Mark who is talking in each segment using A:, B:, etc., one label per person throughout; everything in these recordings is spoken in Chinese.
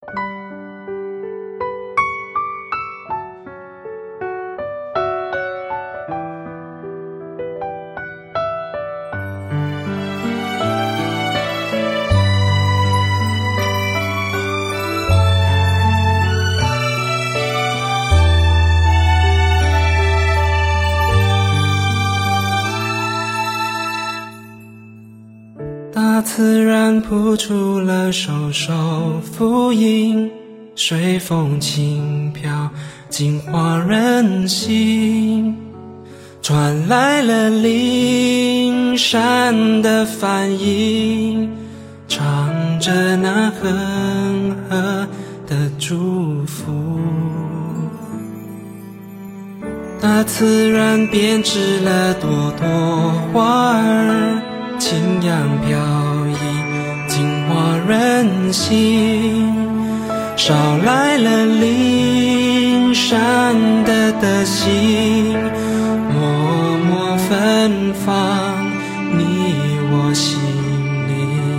A: 大自然谱出了首首福音，随风轻飘，净化人心，传来了灵山的梵音，唱着那恒河的祝福。大自然编织了朵朵花儿，清扬飘逸，净化人心，捎来了灵山的德行，默默芬芳你我心灵。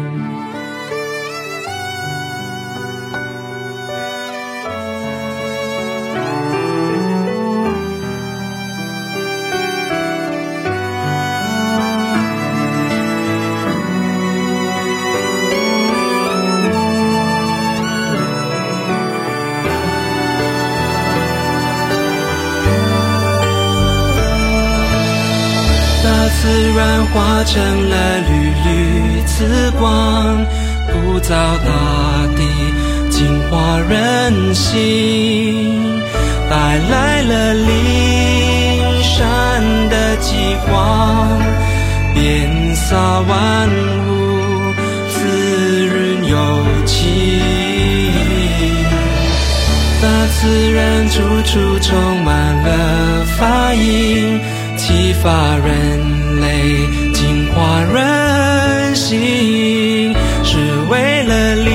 A: 大自然化成了缕缕紫光，普照大地，净化人心，带来了灵山的极光，遍洒万物，滋润有情。大自然处处充满了法音，启发人类，净化人心，是为了